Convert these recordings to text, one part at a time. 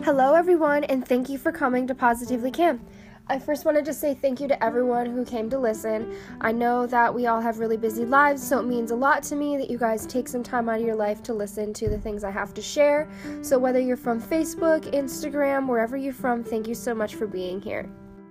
Hello everyone, and thank you for coming to Positively Kim. I first want to just say thank you to everyone who came to listen. I know that we all have really busy lives, so it means a lot to me that you guys take some time out of your life to listen to the things I have to share. So whether you're from Facebook, Instagram, wherever you're from, thank you so much for being here.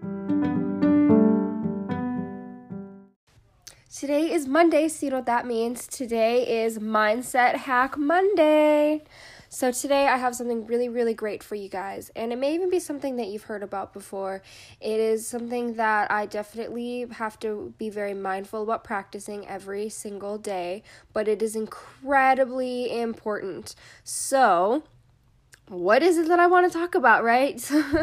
Today is Monday, so you know what that means. Today is Mindset Hack Monday. So today I have something really, really great for you guys, and it may even be something that you've heard about before. It is something that I definitely have to be very mindful about practicing every single day, but it is incredibly important. So, what is it that I want to talk about, right?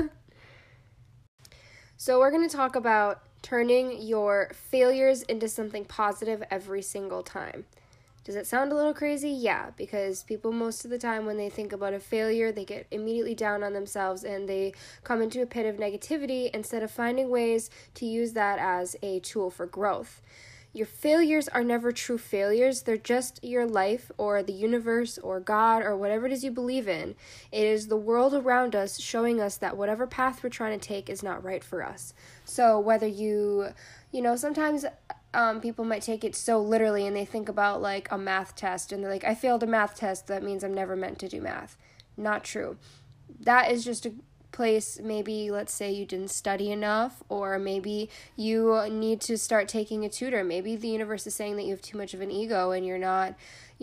So we're going to talk about turning your failures into something positive every single time. Does it sound a little crazy? Yeah, because people most of the time when they think about a failure, they get immediately down on themselves and they come into a pit of negativity instead of finding ways to use that as a tool for growth. Your failures are never true failures. They're just your life or the universe or God or whatever it is you believe in. It is the world around us showing us that whatever path we're trying to take is not right for us. So whether sometimes people might take it so literally and they think about like a math test and they're like, I failed a math test, that means I'm never meant to do math. Not true. That is just a place, maybe let's say you didn't study enough, or maybe you need to start taking a tutor. Maybe the universe is saying that you have too much of an ego and you're not,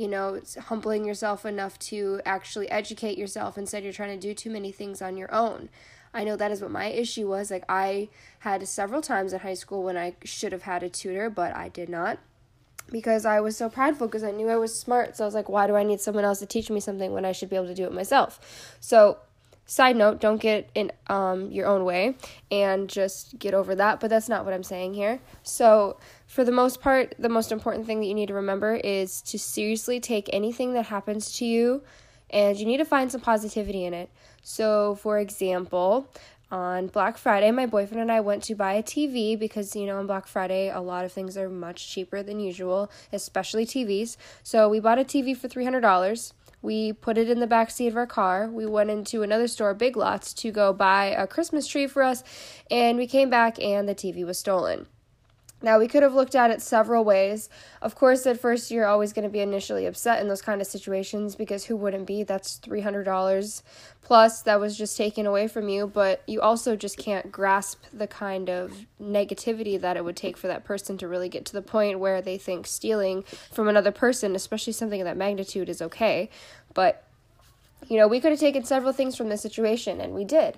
humbling yourself enough to actually educate yourself. Instead, you're trying to do too many things on your own. I know that is what my issue was. Like, I had several times in high school when I should have had a tutor, but I did not because I was so prideful because I knew I was smart. So I was like, why do I need someone else to teach me something when I should be able to do it myself? So side note, don't get in your own way and just get over that, but that's not what I'm saying here. So for the most part, the most important thing that you need to remember is to seriously take anything that happens to you, and you need to find some positivity in it. So, for example, on Black Friday, my boyfriend and I went to buy a TV because, on Black Friday, a lot of things are much cheaper than usual, especially TVs. So we bought a TV for $300. We put it in the back seat of our car. We went into another store, Big Lots, to go buy a Christmas tree for us, and we came back and the TV was stolen. Now, we could have looked at it several ways. Of course, at first, you're always going to be initially upset in those kind of situations because who wouldn't be? That's $300 plus that was just taken away from you, but you also just can't grasp the kind of negativity that it would take for that person to really get to the point where they think stealing from another person, especially something of that magnitude, is okay. But, we could have taken several things from this situation, and we did.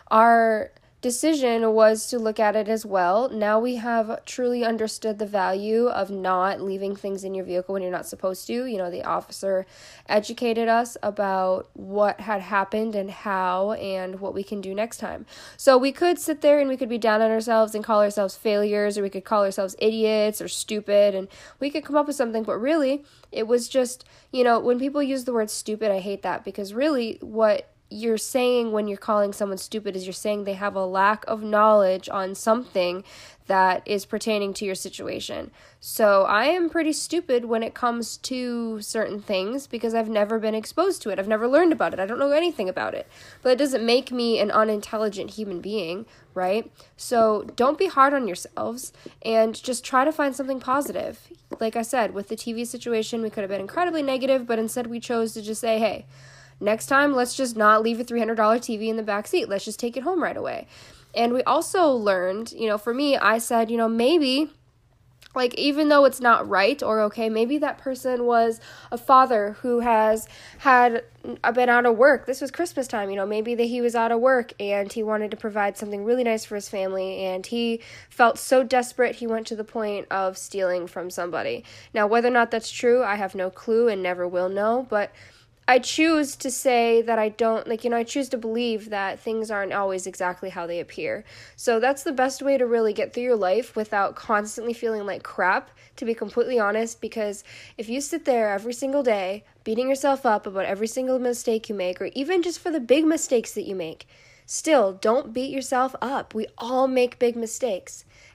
Our decision was to look at it as well. Now we have truly understood the value of not leaving things in your vehicle when you're not supposed to. The officer educated us about what had happened and how and what we can do next time. So we could sit there and we could be down on ourselves and call ourselves failures, or we could call ourselves idiots or stupid, and we could come up with something, but really it was just, when people use the word stupid, I hate that, because really what you're saying when you're calling someone stupid is you're saying they have a lack of knowledge on something that is pertaining to your situation. So I am pretty stupid when it comes to certain things because I've never been exposed to it. I've never learned about it. I don't know anything about it. But it doesn't make me an unintelligent human being, right? So don't be hard on yourselves and just try to find something positive. Like I said, with the TV situation, we could have been incredibly negative, but instead we chose to just say, hey, next time, let's just not leave a $300 TV in the back seat. Let's just take it home right away. And we also learned, for me, I said, maybe, even though it's not right or okay, maybe that person was a father who has been out of work. This was Christmas time, maybe that he was out of work and he wanted to provide something really nice for his family, and he felt so desperate he went to the point of stealing from somebody. Now, whether or not that's true, I have no clue and never will know, but I choose to say that I don't, I choose to believe that things aren't always exactly how they appear. So that's the best way to really get through your life without constantly feeling like crap, to be completely honest, because if you sit there every single day beating yourself up about every single mistake you make, or even just for the big mistakes that you make, still, don't beat yourself up. We all make big mistakes.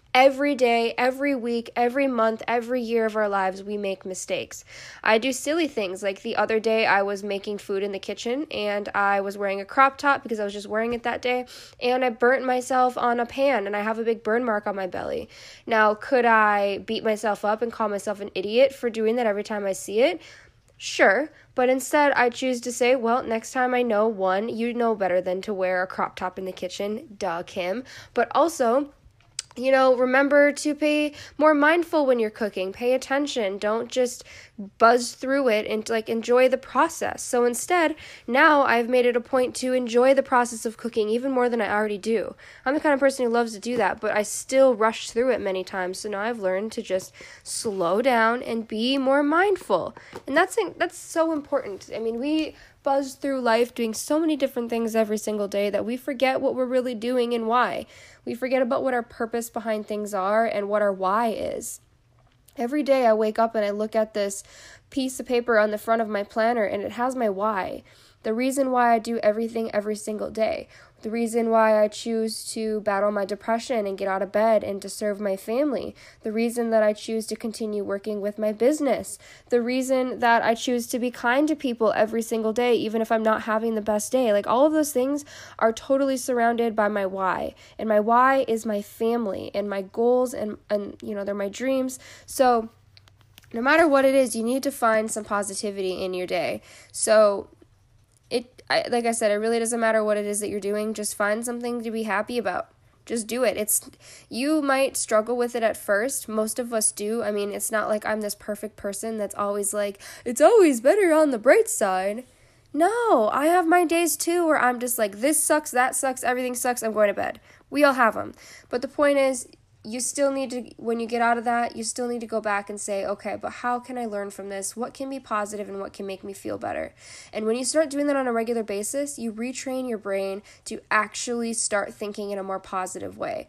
Every day, every week, every month, every year of our lives, we make mistakes. I do silly things. Like the other day, I was making food in the kitchen and I was wearing a crop top because I was just wearing it that day, and I burnt myself on a pan and I have a big burn mark on my belly. Now, could I beat myself up and call myself an idiot for doing that every time I see it? Sure, but instead I choose to say, well, next time I know, one, you know better than to wear a crop top in the kitchen, duh, Kim, but also, remember to be more mindful when you're cooking. Pay attention. Don't just buzz through it and enjoy the process. So instead, now I've made it a point to enjoy the process of cooking even more than I already do. I'm the kind of person who loves to do that, but I still rush through it many times. So now I've learned to just slow down and be more mindful. And that's so important. I mean, we buzz through life doing so many different things every single day that we forget what we're really doing and why. We forget about what our purpose behind things are and what our why is. Every day I wake up and I look at this piece of paper on the front of my planner and it has my why. The reason why I do everything every single day. The reason why I choose to battle my depression and get out of bed and to serve my family. The reason that I choose to continue working with my business. The reason that I choose to be kind to people every single day, even if I'm not having the best day. Like all of those things are totally surrounded by my why. And my why is my family and my goals and they're my dreams. So no matter what it is, you need to find some positivity in your day. So like I said, it really doesn't matter what it is that you're doing. Just find something to be happy about. Just do it. You might struggle with it at first. Most of us do. I mean, it's not like I'm this perfect person that's always like, it's always better on the bright side. No, I have my days too where I'm just like, this sucks, that sucks, everything sucks, I'm going to bed. We all have them. But the point is, you still need to, when you get out of that, you still need to go back and say, okay, but how can I learn from this? What can be positive and what can make me feel better? And when you start doing that on a regular basis, you retrain your brain to actually start thinking in a more positive way.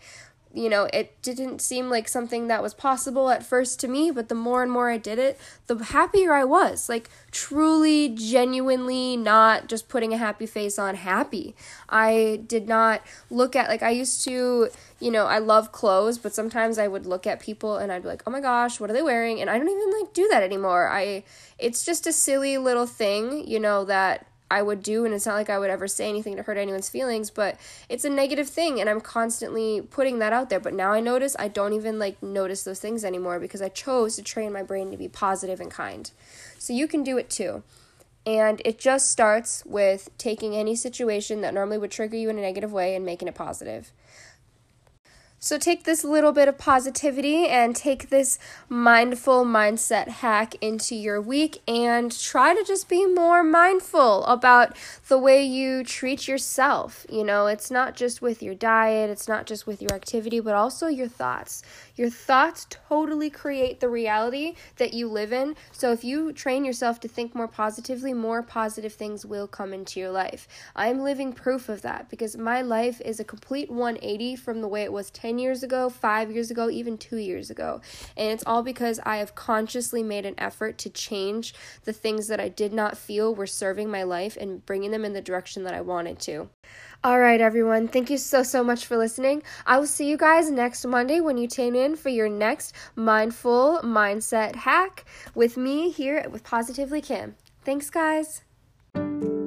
It didn't seem like something that was possible at first to me, but the more and more I did it, the happier I was. Like, truly, genuinely, not just putting a happy face on, happy. I did not look at, I used to, I love clothes, but sometimes I would look at people and I'd be like, oh my gosh, what are they wearing? And I don't even, do that anymore. It's just a silly little thing, that I would do, and it's not like I would ever say anything to hurt anyone's feelings, but it's a negative thing, and I'm constantly putting that out there. But now I notice I don't even notice those things anymore because I chose to train my brain to be positive and kind. So you can do it too. And it just starts with taking any situation that normally would trigger you in a negative way and making it positive. So take this little bit of positivity and take this mindful mindset hack into your week and try to just be more mindful about the way you treat yourself. It's not just with your diet, it's not just with your activity, but also your thoughts. Your thoughts totally create the reality that you live in. So if you train yourself to think more positively, more positive things will come into your life. I'm living proof of that because my life is a complete 180 from the way it was 10 years ago, 5 years ago, even 2 years ago. And it's all because I have consciously made an effort to change the things that I did not feel were serving my life and bringing them in the direction that I wanted to. All right, everyone. Thank you so much for listening. I will see you guys next Monday when you tune in for your next mindful mindset hack with me here with Positively Kim. Thanks, guys.